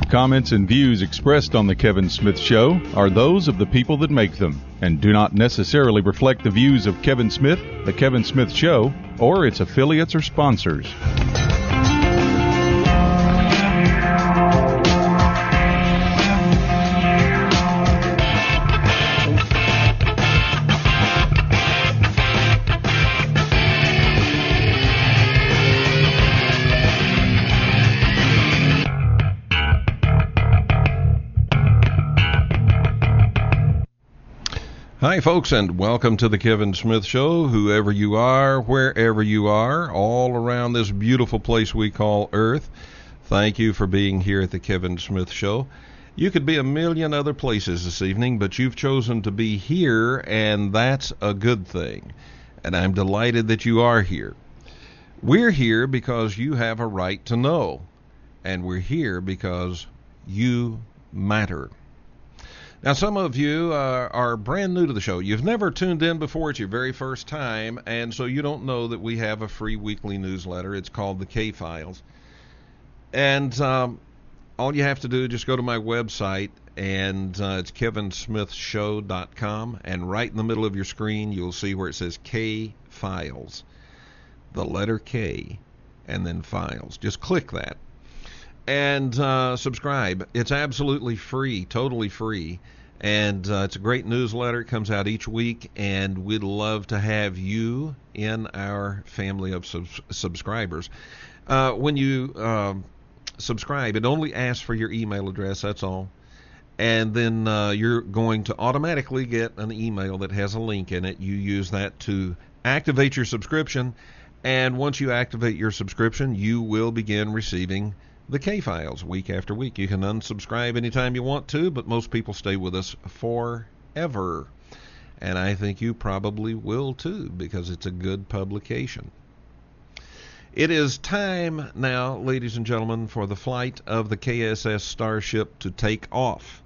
comments and views expressed on The Kevin Smith Show are those of the people that make them and do not necessarily reflect the views of Kevin Smith, The Kevin Smith Show, or its affiliates or sponsors. Hi, folks, and welcome to the Kevin Smith Show. Whoever you are, wherever you are, all around this beautiful place we call Earth, thank you for being here at the Kevin Smith Show. You could be a million other places this evening, but you've chosen to be here, and that's a good thing. And I'm delighted that you are here. We're here because you have a right to know, and we're here because you matter. Now, some of you are brand new to the show. You've never tuned in before. It's your very first time, and so you don't know that we have a free weekly newsletter. It's called the K-Files. And all you have to do is just go to my website, and it's kevinsmithshow.com, and right in the middle of your screen, you'll see where it says K-Files, the letter K, and then Files. Just click that. And subscribe. It's absolutely free, totally free. And it's a great newsletter. It comes out each week, and we'd love to have you in our family of subscribers. When you subscribe, it only asks for your email address, that's all. And then you're going to automatically get an email that has a link in it. You use that to activate your subscription. And once you activate your subscription, you will begin receiving the K-Files week after week. You can unsubscribe anytime you want to, but most people stay with us forever. And I think you probably will too, because it's a good publication. It is time now, ladies and gentlemen, for the flight of the KSS Starship to take off.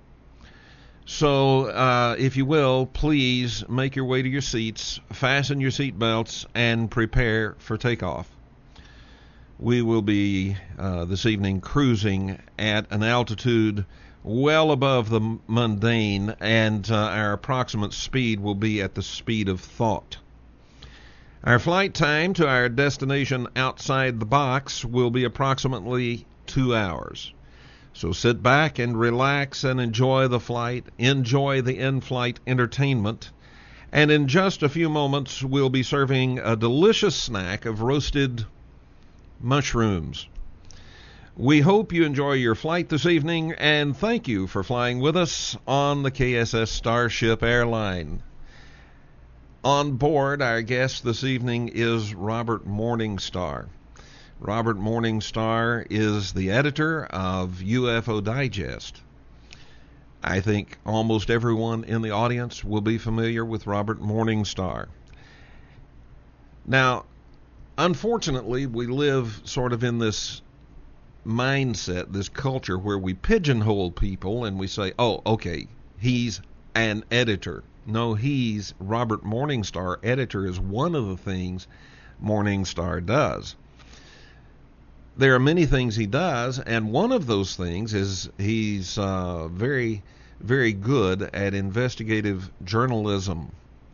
So, if you will, please make your way to your seats, fasten your seat belts, and prepare for takeoff. We will be this evening cruising at an altitude well above the mundane, and our approximate speed will be at the speed of thought. Our flight time to our destination outside the box will be approximately 2 hours. So sit back and relax and enjoy the flight, enjoy the in-flight entertainment, and in just a few moments we'll be serving a delicious snack of roasted mushrooms. We hope you enjoy your flight this evening, and thank you for flying with us on the KSS Starship Airline. On board, our guest this evening is Robert Morningstar. Robert Morningstar is the editor of UFO Digest. I think almost everyone in the audience will be familiar with Robert Morningstar. Now, unfortunately, we live sort of in this mindset, this culture where we pigeonhole people and we say, oh, okay, he's an editor. No, he's Robert Morningstar. Editor is one of the things Morningstar does. There are many things he does, and one of those things is he's very, very good at investigative journalism.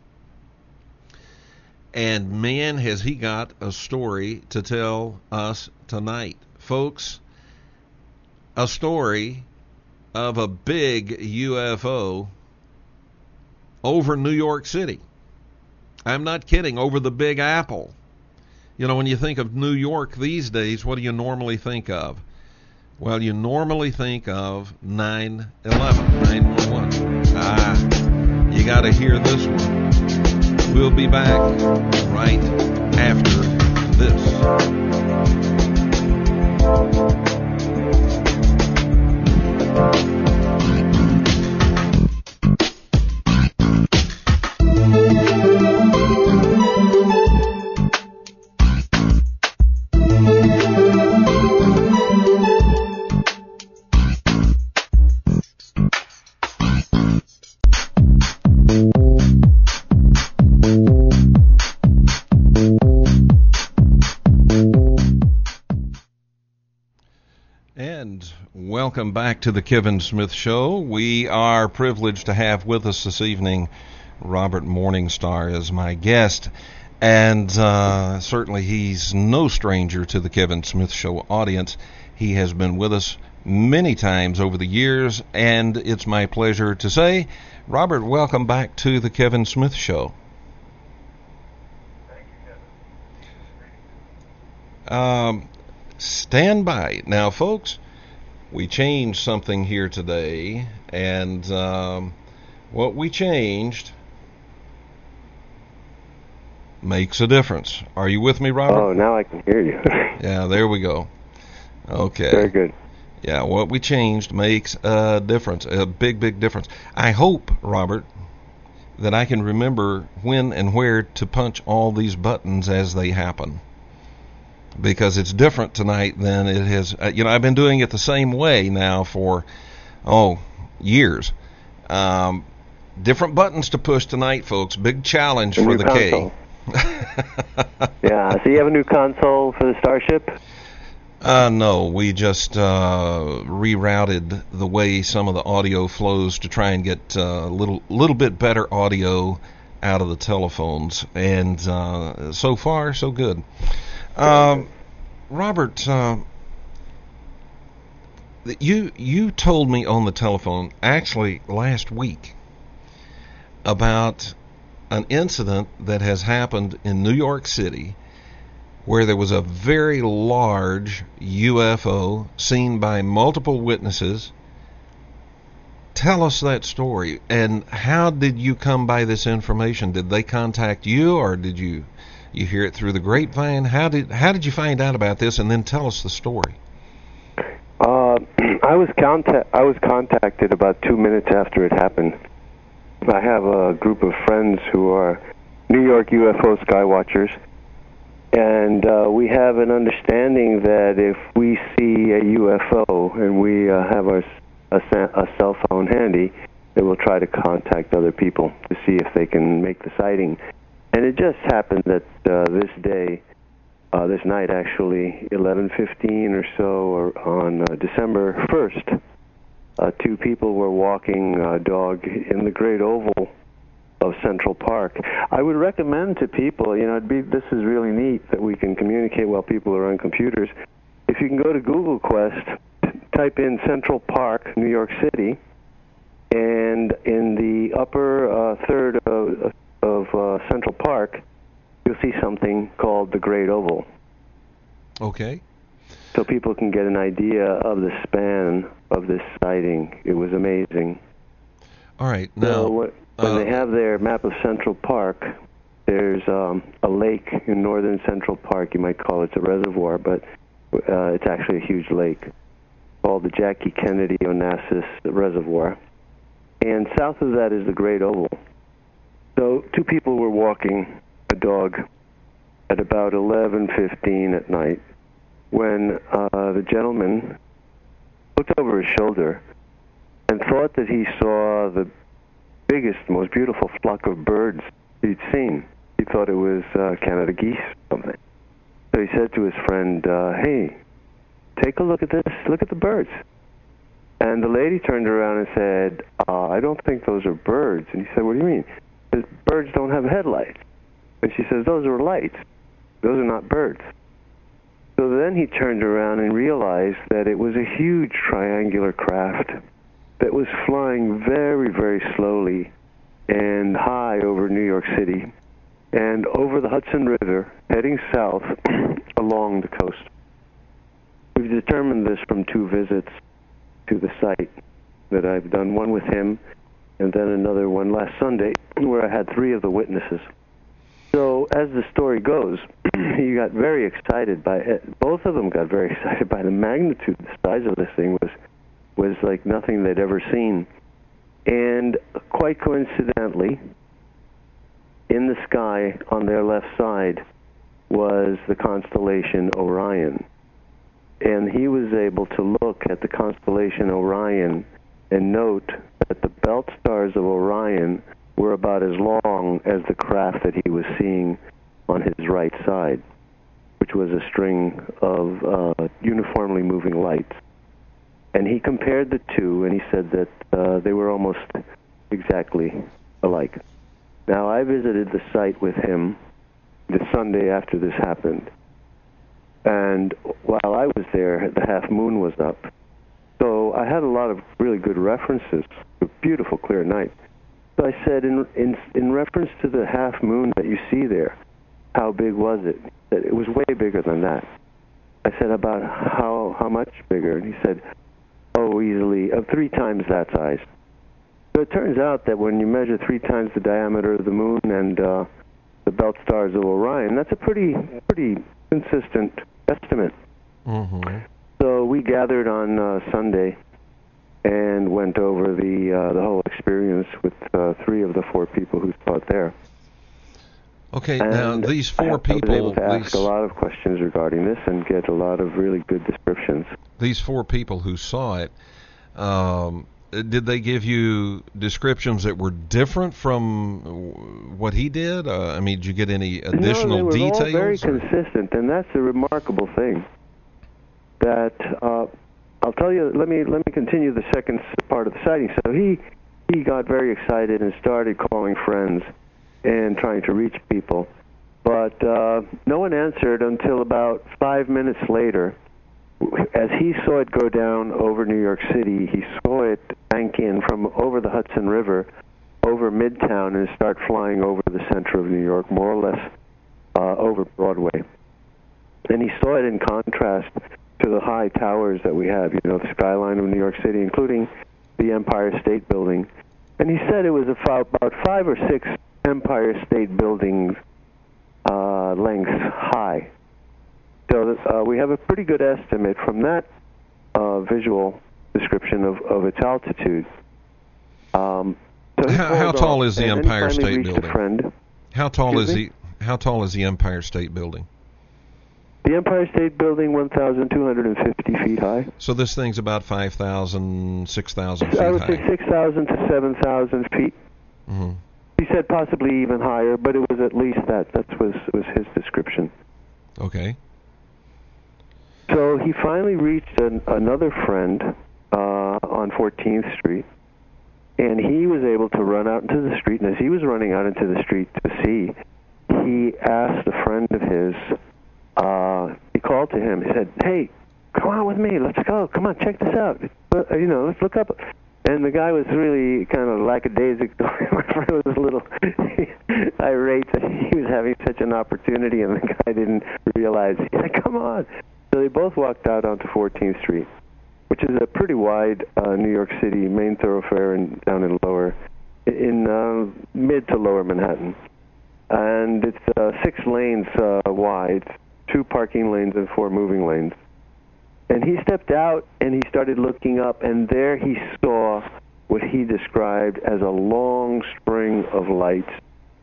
And man, has he got a story to tell us tonight. Folks, a story of a big UFO over New York City. I'm not kidding, over the Big Apple. You know, when you think of New York these days, what do you normally think of? Well, you normally think of 9/11, 9/11. You got to hear this one. We'll be back right after this. welcome back to the Kevin Smith Show. We are privileged to have with us this evening Robert Morningstar as my guest, and certainly he's no stranger to the Kevin Smith Show audience. He has been with us many times over the years, and it's my pleasure to say, Robert, welcome back to the Kevin Smith Show. Thank you, Kevin. Stand by. Now, folks, we changed something here today, and what we changed makes a difference. Are you with me, Robert? Oh, now I can hear you. Yeah, there we go. Okay. Very good. Yeah, what we changed makes a difference, a big, big difference. I hope, Robert, that I can remember when and where to punch all these buttons as they happen, because it's different tonight than it has. I've been doing it the same way now for, years. Different buttons to push tonight, folks. Big challenge for the console. Yeah, so you have a new console for the Starship? No, we just rerouted the way some of the audio flows to try and get a little bit better audio out of the telephones, and so far so good. Robert, you told me on the telephone actually last week about an incident that has happened in New York City where there was a very large UFO seen by multiple witnesses. Tell us that story, and how did you come by this information? Did they contact you, or did you hear it through the grapevine? How did you find out about this, and then tell us the story? I was contacted about 2 minutes after it happened. I have a group of friends who are New York UFO skywatchers, and we have an understanding that if we see a UFO and we have a cell phone handy, that we'll try to contact other people to see if they can make the sighting. And it just happened that this night actually, 11:15 or so, or on December 1st, two people were walking a dog in the Great Oval of Central Park. I would recommend to people, this is really neat that we can communicate while people are on computers. If you can go to Google Quest, type in Central Park, New York City, and in the upper third of Central Park, you'll see something called the Great Oval. Okay. So people can get an idea of the span of this sighting. It was amazing. All right. Now, so when they have their map of Central Park, there's a lake in northern Central Park. You might call it a reservoir, but it's actually a huge lake called the Jackie Kennedy Onassis Reservoir. And south of that is the Great Oval. So two people were walking a dog at about 11:15 at night when the gentleman looked over his shoulder and thought that he saw the biggest, most beautiful flock of birds he'd seen. He thought it was Canada geese or something. So he said to his friend, hey, take a look at this. Look at the birds. And the lady turned around and said, I don't think those are birds. And he said, what do you mean? He says, birds don't have headlights. And she says, those are lights. Those are not birds. So then he turned around and realized that it was a huge triangular craft that was flying very, very slowly and high over New York City and over the Hudson River, heading south along the coast. We've determined this from 2 visits to the site that I've done, one with him and then another one last Sunday where I had 3 of the witnesses. So as the story goes, he got very excited by it. Both of them got very excited by the magnitude. The size of this thing was like nothing they'd ever seen. And quite coincidentally, in the sky on their left side was the constellation Orion. And he was able to look at the constellation Orion and note that the belt stars of Orion were about as long as the craft that he was seeing on his right side, which was a string of uniformly moving lights. And he compared the two, and he said that they were almost exactly alike. Now, I visited the site with him the Sunday after this happened, and while I was there, the half moon was up. So I had a lot of really good references. A beautiful, clear night. So I said, in reference to the half moon that you see there, how big was it? He said, it was way bigger than that. I said, about how much bigger? And he said, oh, easily 3 times that size. So it turns out that when you measure 3 times the diameter of the moon and the belt stars of Orion, that's a pretty consistent estimate. Mm-hmm. So we gathered on Sunday and went over the whole experience with 3 of the 4 people who saw it there. Okay, and now these 4 people... I was able to ask a lot of questions regarding this and get a lot of really good descriptions. These 4 people who saw it, did they give you descriptions that were different from what he did? I mean, did you get any additional details? No, they were details? all very consistent, and that's a remarkable thing. That I'll tell you. Let me continue the second part of the sighting. So he got very excited and started calling friends and trying to reach people, but no one answered until about 5 minutes later. As he saw it go down over New York City, he saw it bank in from over the Hudson River, over Midtown, and start flying over the center of New York, more or less over Broadway. And he saw it in contrast to the high towers that we have, the skyline of New York City, including the Empire State Building. And he said it was about 5 or 6 Empire State Buildings lengths high. So we have a pretty good estimate from that visual description of its altitude. So how tall is the Empire State Building? How tall is the Empire State Building? The Empire State Building, 1,250 feet high. So this thing's about 5,000, 6,000 feet high. I would say 6,000 to 7,000 feet. Mm-hmm. He said possibly even higher, but it was at least that. That was his description. Okay. So he finally reached another friend on 14th Street, and he was able to run out into the street. And as he was running out into the street to see, he asked a friend of his, he called to him. He said, hey, come on with me. Let's go. Come on, check this out. Let's look up. And the guy was really kind of lackadaisical. My friend was a little irate that he was having such an opportunity, and the guy didn't realize. He said, come on. So they both walked out onto 14th Street, which is a pretty wide New York City main thoroughfare down in mid to lower Manhattan. And it's 6 lanes wide, 2 parking lanes and 4 moving lanes. And he stepped out and he started looking up, and there he saw what he described as a long string of lights,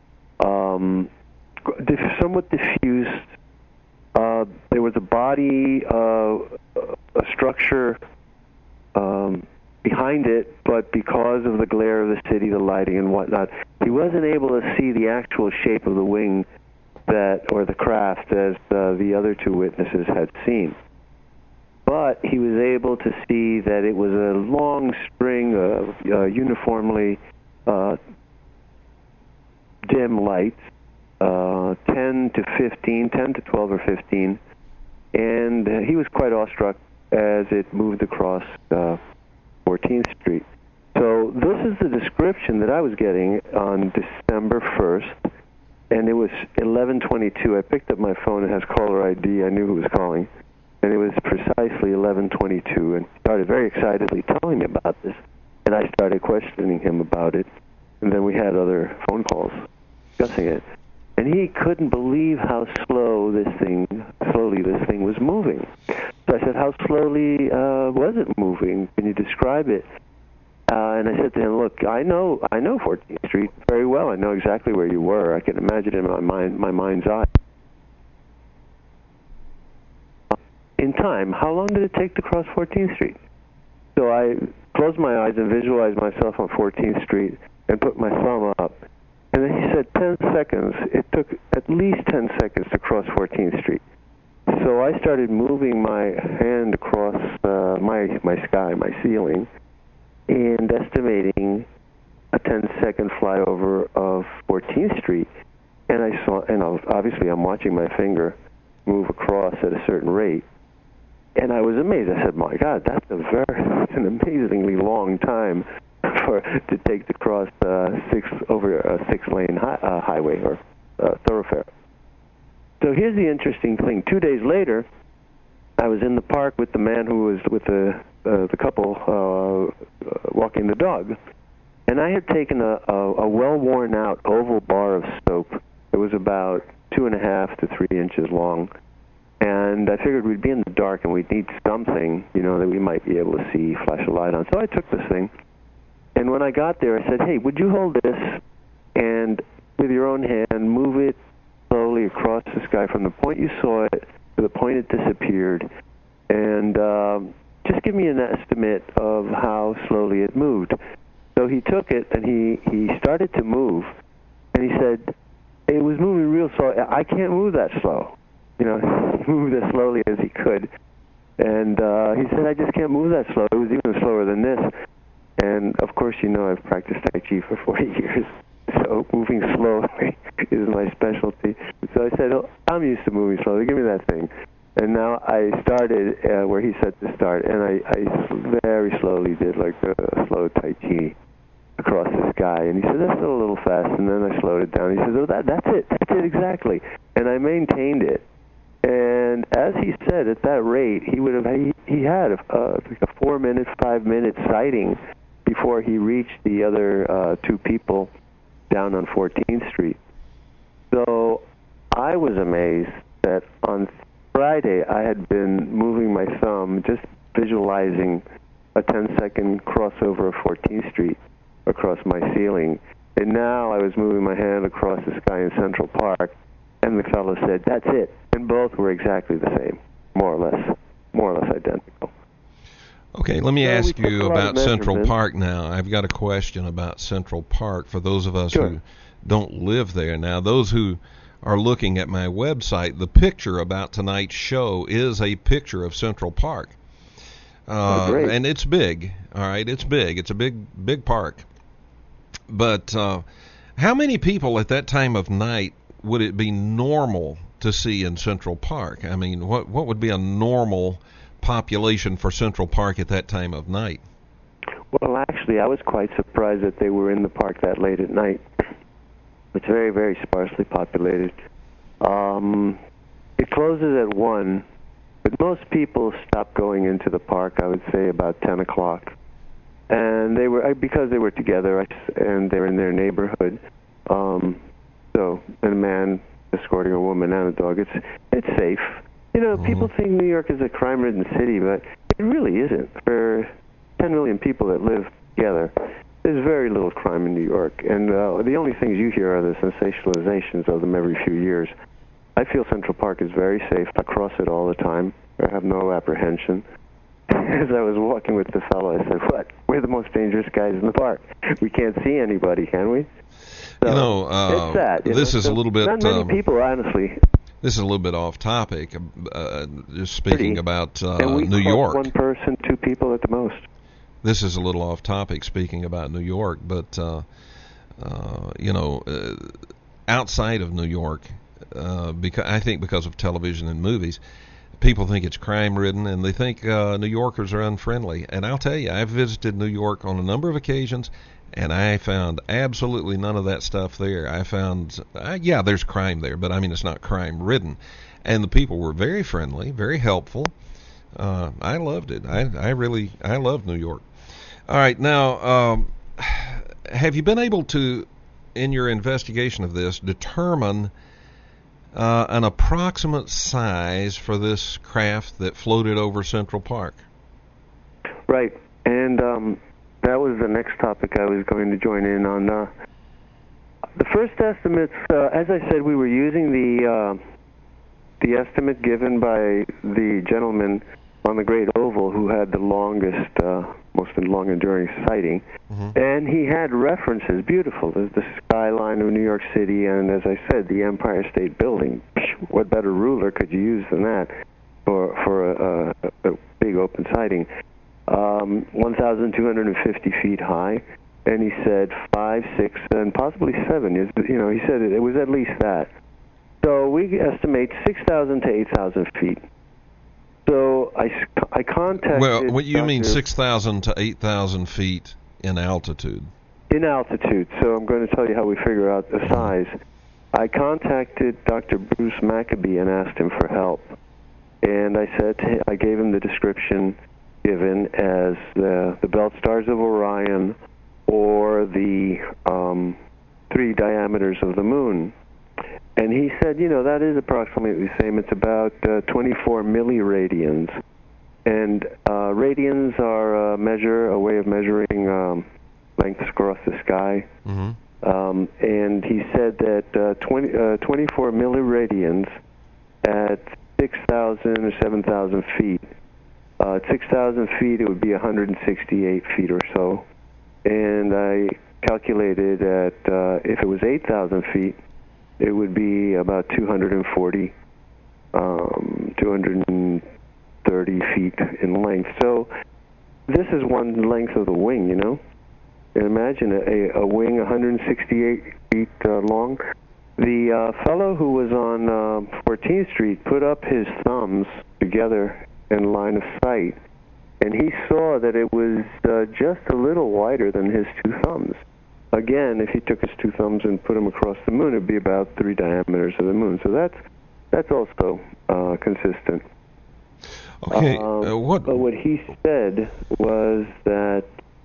somewhat diffused. There was a body, a structure behind it, but because of the glare of the city, the lighting and whatnot, he wasn't able to see the actual shape of the wing or the craft as the other 2 witnesses had seen. But he was able to see that it was a long string of uniformly dim lights, 10 to 12 or 15, and he was quite awestruck as it moved across 14th Street. So this is the description that I was getting on December 1st, and it was 11:22. I picked up my phone. It has caller ID. I knew who was calling. And it was precisely 11:22, and he started very excitedly telling me about this. And I started questioning him about it, and then we had other phone calls discussing it. And he couldn't believe how slowly this thing was moving. So I said, how slowly was it moving? Can you describe it? And I said to him, look, I know 14th Street very well. I know exactly where you were. I can imagine it in my mind's eye. In time, how long did it take to cross 14th Street? So I closed my eyes and visualized myself on 14th Street and put my thumb up. And then he said 10 seconds. It took at least 10 seconds to cross 14th Street. So I started moving my hand across my sky, my ceiling, and estimating a 10-second flyover of 14th Street. And I saw, and obviously I'm watching my finger move across at a certain rate. And I was amazed. I said, "My God, that's an amazingly long time to take to cross over a 6-lane highway or thoroughfare." So here's the interesting thing. 2 days later, I was in the park with the man who was with the couple walking the dog, and I had taken a well-worn-out oval bar of soap. It was about 2.5 to 3 inches long. And I figured we'd be in the dark and we'd need something, that we might be able to see, flash a light on. So I took this thing, and when I got there, I said, "Hey, would you hold this and with your own hand move it slowly across the sky from the point you saw it to the point it disappeared, and just give me an estimate of how slowly it moved." So he took it, and he started to move, and he said, "It was moving real slow. I can't move that slow." He moved as slowly as he could. And he said, "I just can't move that slow. It was even slower than this." And, of course, I've practiced Tai Chi for 40 years, so moving slowly is my specialty. So I said, "Oh, I'm used to moving slowly. Give me that thing." And now I started where he said to start, and I very slowly did like a slow Tai Chi across the sky. And he said, "That's still a little fast." And then I slowed it down. He said, "Oh, that's it exactly." And I maintained it. And as he said, at that rate, he had like a 4-minute, 5-minute sighting before he reached the other 2 people down on 14th Street. So I was amazed that on Friday I had been moving my thumb, just visualizing a 10-second crossover of 14th Street across my ceiling. And now I was moving my hand across the sky in Central Park, and the fellow said, "That's it." And both were exactly the same, more or less identical. Okay, let me ask you about Central Park now. I've got a question about Central Park for those of us who don't live there. Now, those who are looking at my website, the picture about tonight's show is a picture of Central Park. Great. And it's big, all right? It's big. It's a big park. But how many people at that time of night would it be normal to see in Central Park? I mean, what would be a normal population for Central Park at that time of night? Well, actually, I was quite surprised that they were in the park that late at night. It's very, very sparsely populated. It closes at 1, but most people stop going into the park, I would say, about 10 o'clock. And they were, because they were together, and they're in their neighborhood. So, and a man escorting a woman and a dog. It's safe. People think New York is a crime-ridden city, but it really isn't. For 10 million people that live together, there's very little crime in New York. And the only things you hear are the sensationalizations of them every few years. I feel Central Park is very safe. I cross it all the time. I have no apprehension. As I was walking with the fellow, I said, "What? We're the most dangerous guys in the park. We can't see anybody, can we?" So, it's sad. This is a little bit... Not many people, honestly. This is a little bit off topic, just speaking about and New York. One person, 2 people at the most. This is a little off topic, speaking about New York, but, outside of New York, because of television and movies, people think it's crime-ridden, and they think New Yorkers are unfriendly. And I'll tell you, I've visited New York on a number of occasions, and I found absolutely none of that stuff there. I found, there's crime there, but I mean, it's not crime-ridden. And the people were very friendly, very helpful. I loved it. I love New York. All right, now, have you been able to, in your investigation of this, determine an approximate size for this craft that floated over Central Park? Right, and that was the next topic I was going to join in on. The first estimates, as I said, we were using the estimate given by the gentleman on the Great Oval who had the longest, most long enduring sighting. Mm-hmm. And he had references, beautiful. There's the skyline of New York City, and as I said, the Empire State Building. What better ruler could you use than that for a big open sighting? 1,250 feet high, and he said 5, 6, and possibly 7. He said it was at least that. So we estimate 6,000 to 8,000 feet. So I contacted. Well, what you mean 6,000 to 8,000 feet in altitude? In altitude. So I'm going to tell you how we figure out the size. I contacted Dr. Bruce Maccabee and asked him for help. And I gave him the description given as the belt stars of Orion or the 3 diameters of the moon. And he said, that is approximately the same. It's about 24 milliradians. And radians are a way of measuring lengths across the sky. Mm-hmm. And he said that 24 milliradians at 6,000 or 7,000 feet. At 6,000 feet, it would be 168 feet or so. And I calculated that if it was 8,000 feet, it would be about 240, 230 feet in length. So this is one length of the wing, And imagine a wing 168 feet long. The fellow who was on 14th Street put up his thumbs together in line of sight, and he saw that it was just a little wider than his 2 thumbs. Again, if he took his 2 thumbs and put them across the moon, it would be about 3 diameters of the moon. So that's also consistent. Okay. But what he said was that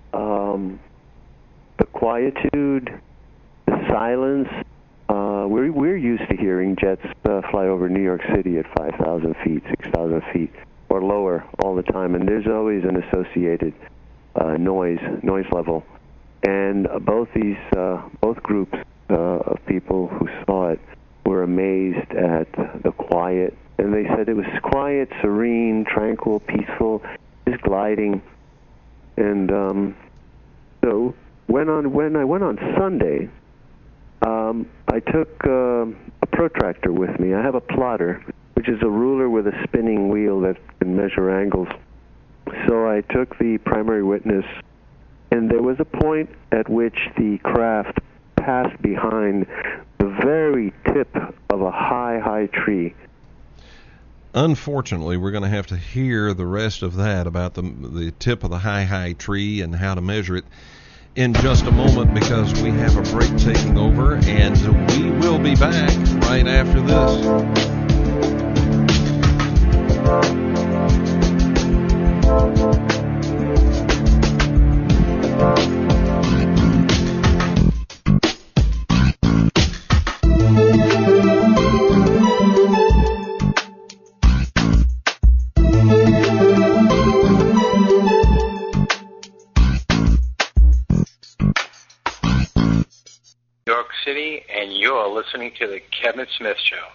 the quietude, the silence. We're used to hearing jets fly over New York City at 5,000 feet, 6,000 feet, or lower all the time, and there's always an associated noise level. And both groups of people who saw it were amazed at the quiet, and they said it was quiet, serene, tranquil, peaceful, just gliding. And so when I went on Sunday, I took a protractor with me. I have a plotter, which is a ruler with a spinning wheel that can measure angles. So I took the primary witness, and there was a point at which the craft passed behind the very tip of a high tree. Unfortunately, we're going to have to hear the rest of that about the tip of the high tree and how to measure it in just a moment, because we have a break taking over, and we will be back right after this. City, and you're listening to The Kevin Smith Show.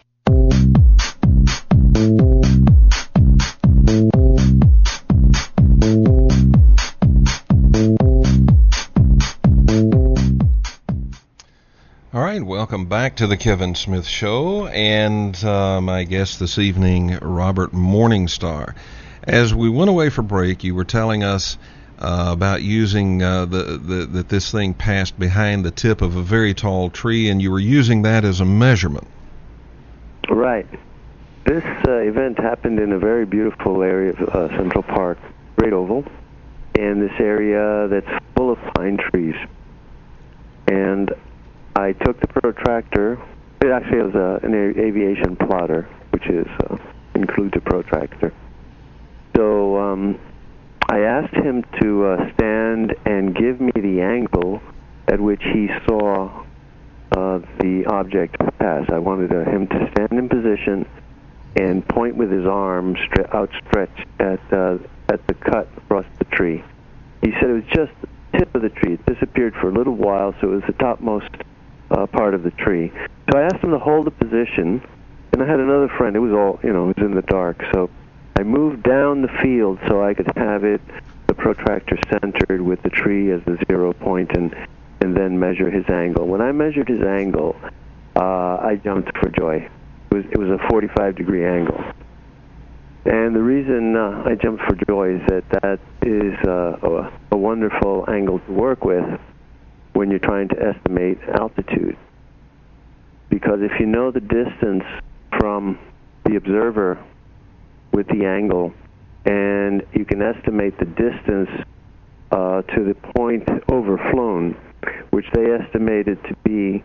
All right, welcome back to The Kevin Smith Show, and my guest this evening, Robert Morningstar. As we went away for break, you were telling us about using that this thing passed behind the tip of a very tall tree, and you were using that as a measurement. Right. This event happened in a very beautiful area of Central Park, Great Oval, and this area that's full of pine trees. And I took the protractor. It actually was an aviation plotter, which includes a protractor. So I asked him to stand and give me the angle at which he saw the object pass. I wanted him to stand in position and point with his arm outstretched at the cut across the tree. He said it was just the tip of the tree. It disappeared for a little while, so it was the topmost part of the tree. So I asked him to hold the position, and I had another friend. It was all, it was in the dark, so I moved down the field so I could have the protractor centered with the tree as the 0 point, and then measure his angle. When I measured his angle, I jumped for joy. It was a 45-degree angle. And the reason I jumped for joy is that is a wonderful angle to work with when you're trying to estimate altitude. Because if you know the distance from the observer with the angle, and you can estimate the distance to the point overflown, which they estimated to be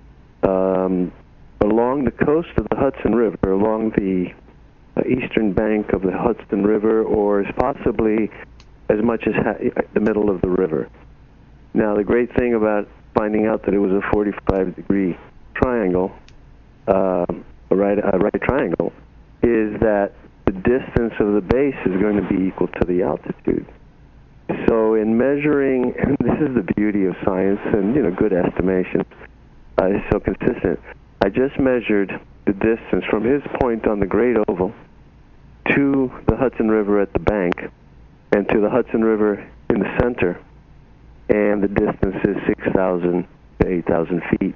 along the coast of the Hudson River, along the eastern bank of the Hudson River, or as possibly as much as the middle of the river. Now, the great thing about finding out that it was a 45-degree triangle, a right triangle, is that the distance of the base is going to be equal to the altitude. So in measuring, and this is the beauty of science and, good estimation, it's so consistent. I just measured the distance from his point on the Great Oval to the Hudson River at the bank and to the Hudson River in the center, and the distance is 6,000 to 8,000 feet.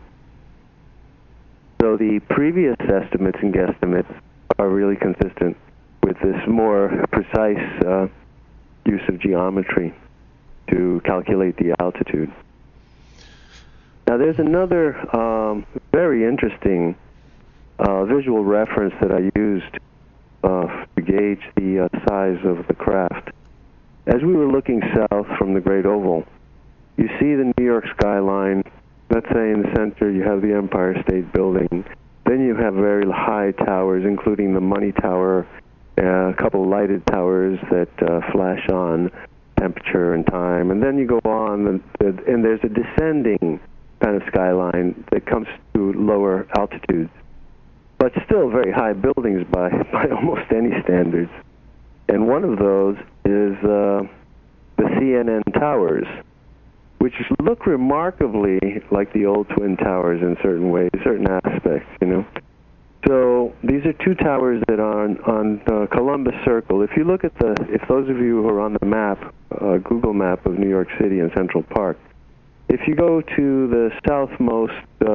So the previous estimates and guesstimates are really consistent with this more precise use of geometry to calculate the altitude. Now, there's another very interesting visual reference that I used to gauge the size of the craft. As we were looking south from the Great Oval, you see the New York skyline. Let's say in the center you have the Empire State Building. Then you have very high towers, including the Money Tower, a couple lighted towers that flash on temperature and time. And then you go on, and there's a descending kind of skyline that comes to lower altitudes, but still very high buildings by almost any standards. And one of those is the CNN Towers, which look remarkably like the old Twin Towers in certain ways, certain aspects, So these are two towers that are on Columbus Circle. If you look at if those of you who are on the map, Google map of New York City and Central Park, if you go to the southmost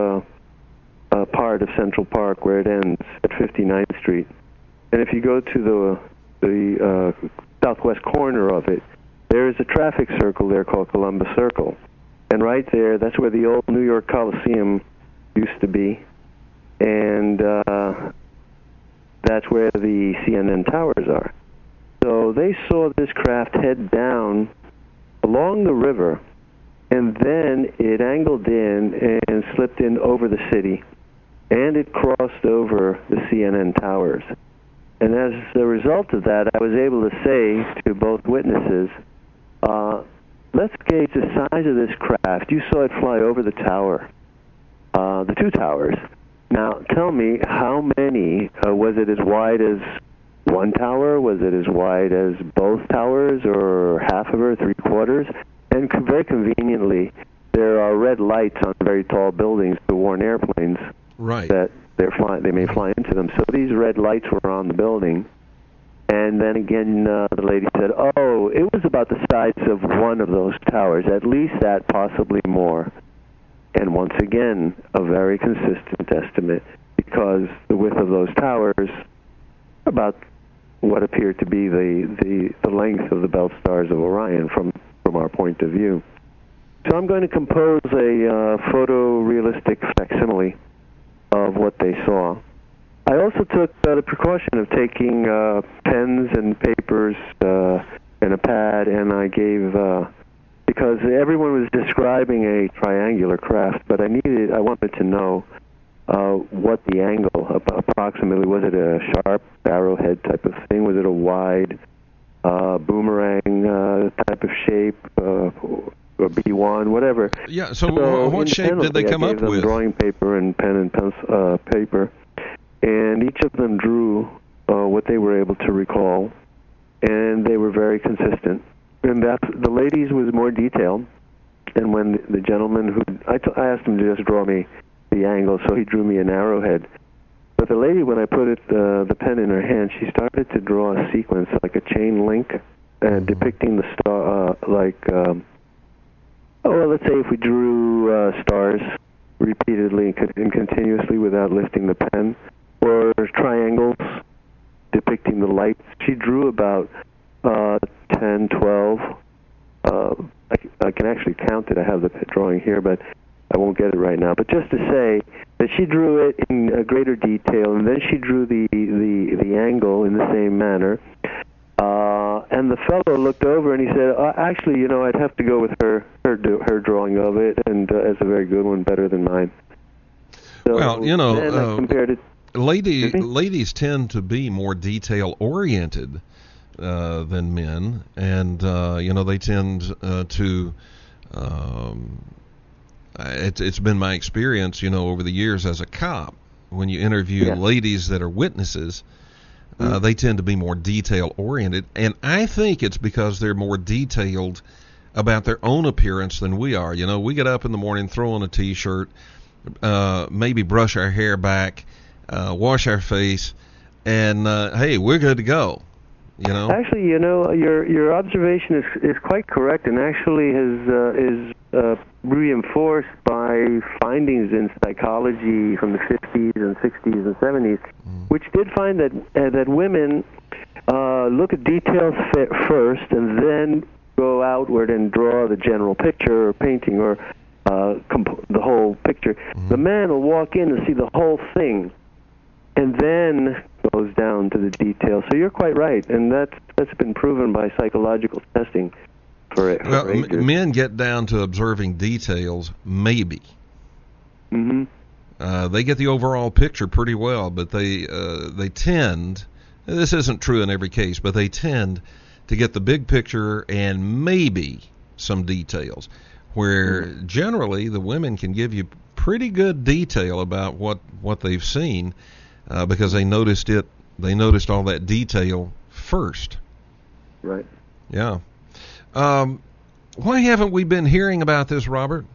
part of Central Park where it ends at 59th Street, and if you go to the southwest corner of it, there is a traffic circle there called Columbus Circle. And right there, that's where the old New York Coliseum used to be. And that's where the CNN Towers are. So they saw this craft head down along the river, and then it angled in and slipped in over the city, and it crossed over the CNN Towers. And as a result of that, I was able to say to both witnesses, let's gauge the size of this craft. You saw it fly over the tower, the two towers. Now, tell me, how many, was it as wide as one tower? Was it as wide as both towers, or half of it, three-quarters? And very conveniently, there are red lights on very tall buildings to warn airplanes that they may fly into them. So these red lights were on the building. And then again, the lady said, oh, it was about the size of one of those towers, at least that, possibly more. And once again, a very consistent estimate, because the width of those towers, about what appeared to be the length of the belt stars of Orion from our point of view. So I'm going to compose a photorealistic facsimile of what they saw. I also took the precaution of taking pens and papers and a pad, and I gave, because everyone was describing a triangular craft, but I wanted to know what the angle, approximately, was it a sharp arrowhead type of thing? Was it a wide boomerang type of shape, or B1, whatever? Yeah, so what shape did they come up with? Drawing paper and pen and pencil paper. And each of them drew what they were able to recall, and they were very consistent. And the ladies was more detailed, and when the gentleman I asked him to just draw me the angle, so he drew me an arrowhead. But the lady, when I put the pen in her hand, she started to draw a sequence, like a chain link, depicting the star, let's say if we drew stars repeatedly and continuously without lifting the pen, or triangles depicting the lights. She drew about 10, 12. I can actually count it. I have the drawing here, but I won't get it right now. But just to say that she drew it in greater detail, and then she drew the angle in the same manner. And the fellow looked over and he said, "Actually, I'd have to go with her drawing of it, and it's a very good one, better than mine." So, well, I compared it. Ladies tend to be more detail oriented than men, and they tend to. It's been my experience, over the years as a cop, when you interview ladies that are witnesses, they tend to be more detail oriented, and I think it's because they're more detailed about their own appearance than we are. We get up in the morning, throw on a T-shirt, maybe brush our hair back, wash our face, and hey, we're good to go. Actually, your observation is quite correct, and actually is reinforced by findings in psychology from the 50s and 60s and 70s, which did find that women look at details first and then go outward and draw the general picture or painting or the whole picture. The man will walk in and see the whole thing, and then goes down to the details. So you're quite right, and that's been proven by psychological testing. Well, men get down to observing details, maybe. They get the overall picture pretty well, but they tend, this isn't true in every case, but they tend to get the big picture and maybe some details, where generally the women can give you pretty good detail about what they've seen, because they noticed all that detail first. Right. Yeah. Why haven't we been hearing about this, Robert?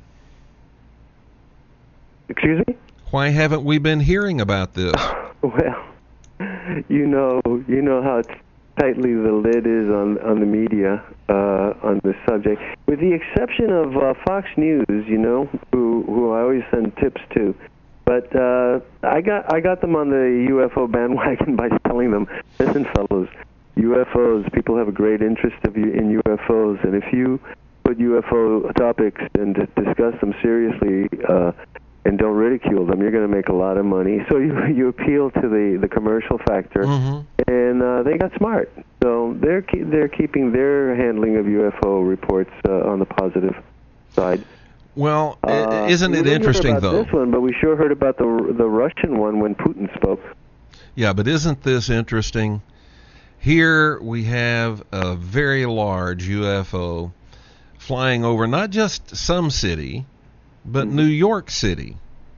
Excuse me? Why haven't we been hearing about this? Well, you know how tightly the lid is on the media on this subject, with the exception of Fox News, who I always send tips to. But I got them on the UFO bandwagon by telling them, listen, fellows, UFOs, people have a great interest in UFOs, and if you put UFO topics and discuss them seriously and don't ridicule them, you're going to make a lot of money. So you appeal to the commercial factor, and they got smart. So they're keeping their handling of UFO reports on the positive side. Well, isn't it interesting, about though? This one, but we sure heard about the Russian one when Putin spoke. Yeah, but isn't this interesting? Here we have a very large UFO flying over not just some city, but New York City.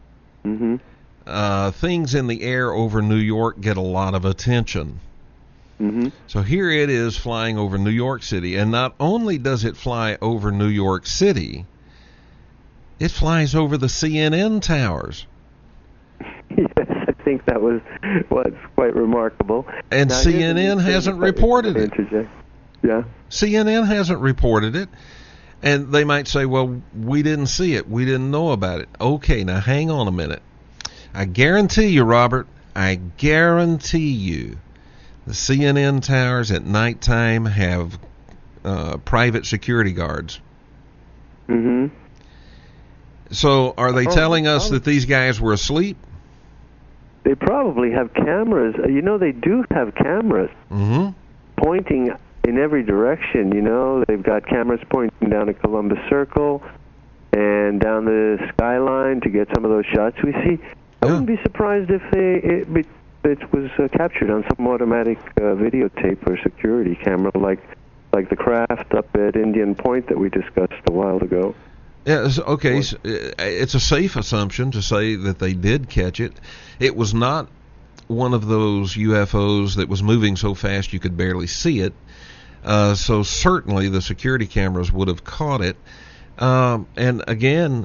Things in the air over New York get a lot of attention. So here it is flying over New York City, and not only does it fly over New York City, it flies over the CNN towers. Yes, I think that was what's quite remarkable. And now, CNN hasn't reported it. Yeah. CNN hasn't reported it. And they might say, well, we didn't see it. We didn't know about it. Okay, now hang on a minute. I guarantee you, Robert, I guarantee you, the CNN towers at nighttime have private security guards. So are they telling us that these guys were asleep? They probably have cameras. They do have cameras pointing in every direction. They've got cameras pointing down to Columbus Circle and down the skyline to get some of those shots we see. I wouldn't be surprised if it was captured on some automatic videotape or security camera, like the craft up at Indian Point that we discussed a while ago. Yes, okay. So it's a safe assumption to say that they did catch it. It was not one of those UFOs that was moving so fast you could barely see it. So certainly the security cameras would have caught it. And again,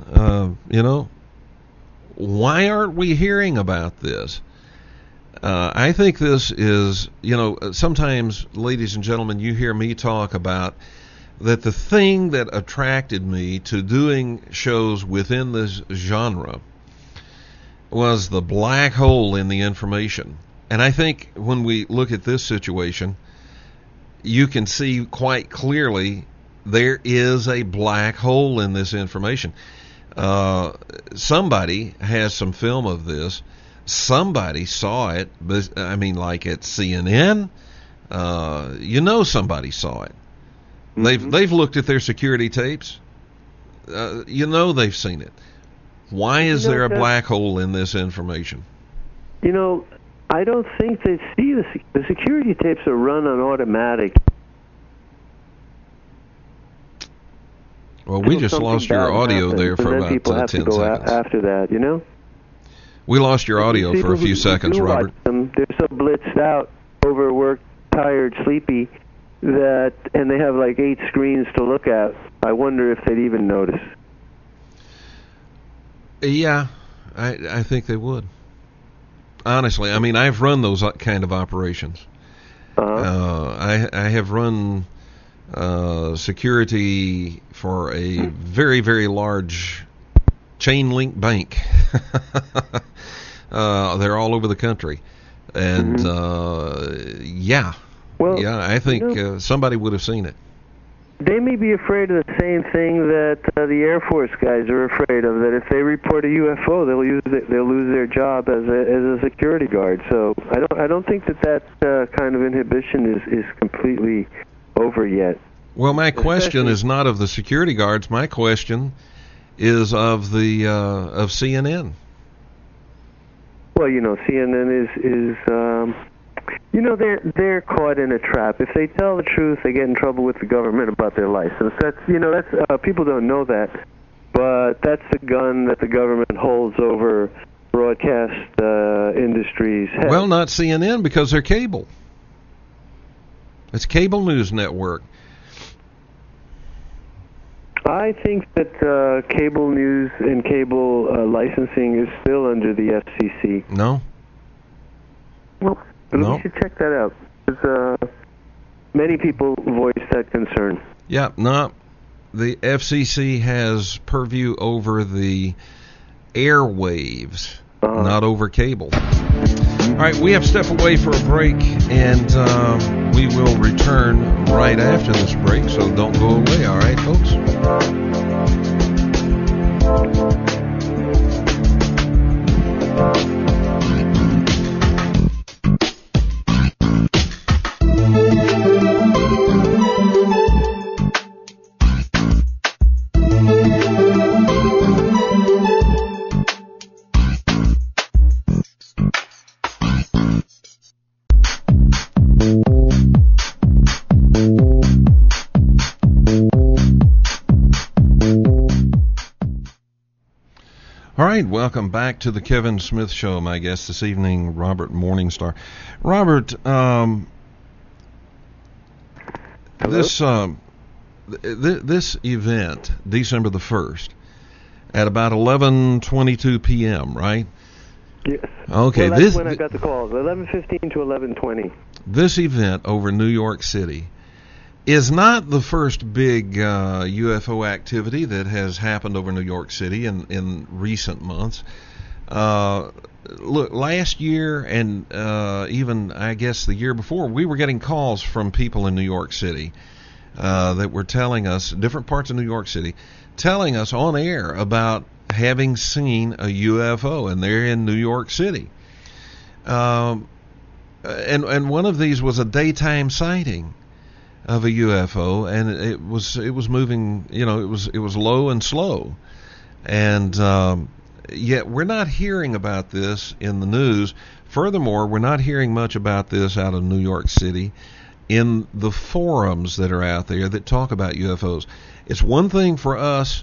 why aren't we hearing about this? I think this is, sometimes, ladies and gentlemen, you hear me talk about that the thing that attracted me to doing shows within this genre was the black hole in the information. And I think when we look at this situation, you can see quite clearly there is a black hole in this information. Somebody has some film of this. Somebody saw it, but I mean, like at CNN, somebody saw it. They've looked at their security tapes. They've seen it. Why is there a black hole in this information? I don't think they see the security tapes are run on automatic. Well, we just lost your audio there for about 10 seconds. People have to go after that, We lost your audio for a few seconds, Robert. They're so blitzed out, overworked, tired, sleepy, and they have like 8 screens to look at. I wonder if they'd even notice. Yeah, I think they would. Honestly, I mean, I've run those kind of operations. I have run security for a very, very large chain link bank. They're all over the country. And, I think somebody would have seen it. They may be afraid of the same thing that the Air Force guys are afraid of, that if they report a UFO, they'll lose their job as a security guard. So I don't think that kind of inhibition is completely over yet. Well, my question is not of the security guards. My question is of the of CNN. Well, CNN is they're caught in a trap. If they tell the truth, they get in trouble with the government about their license. That's people don't know that, but that's the gun that the government holds over broadcast industries' head. Well, not CNN, because they're cable. It's cable news network. I think that cable news and cable licensing is still under the FCC. No. Well, we should check that out, because many people voice that concern. Yeah, no. The FCC has purview over the airwaves, not over cable. All right, we have to step away for a break, and we will return right after this break, so don't go away, all right, folks? All right, welcome back to the Kevin Smith Show. My guest this evening, Robert Morningstar. Robert, this event, December the 1st, at about 11:22 p.m., right? Yes. Okay. Well, that's when I got the calls, 11:15 to 11:20. This event over New York City is not the first big UFO activity that has happened over New York City in recent months. Look, last year and even, I guess, the year before, we were getting calls from people in New York City that were telling us, different parts of New York City, telling us on air about having seen a UFO, and they're in New York City. And one of these was a daytime sighting of a UFO, and it was moving, it was low and slow, and yet we're not hearing about this in the news. Furthermore, we're not hearing much about this out of New York City in the forums that are out there that talk about UFOs. It's one thing for us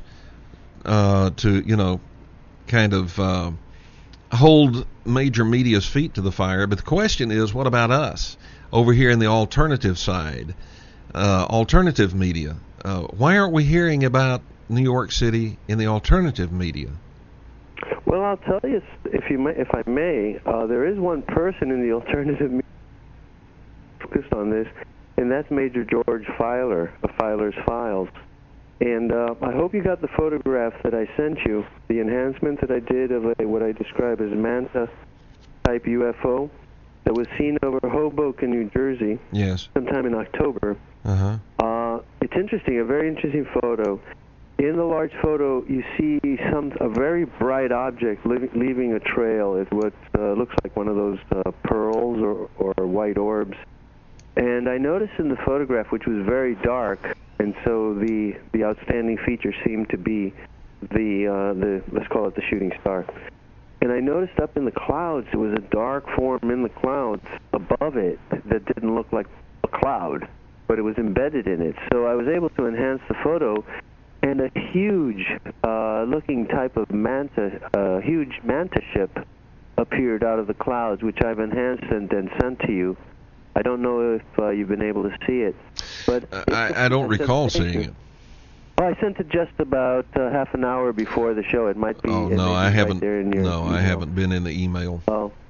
to kind of hold major media's feet to the fire, but the question is, what about us over here in the alternative side? Alternative media. Why aren't we hearing about New York City in the alternative media? Well, I'll tell you, if I may, there is one person in the alternative media focused on this, and that's Major George Filer of Filer's Files. And I hope you got the photograph that I sent you, the enhancement that I did of what I describe as Manta-type UFO. that was seen over Hoboken, New Jersey, Yes. sometime in October. Uh-huh. It's interesting, a very interesting photo. In the large photo, you see a very bright object leaving a trail. It what looks like one of those pearls or white orbs. And I noticed in the photograph, which was very dark, and so the outstanding feature seemed to be the let's call it the shooting star. And I noticed up in the clouds, there was a dark form in the clouds above it that didn't look like a cloud, but it was embedded in it. So I was able to enhance the photo, and a huge looking type of huge manta ship appeared out of the clouds, which I've enhanced and then sent to you. I don't know if you've been able to see it, but I don't recall seeing it. Oh, I sent it just about half an hour before the show. It might be. Oh no, I haven't. Right there in your no, email. I haven't been in the email. Oh,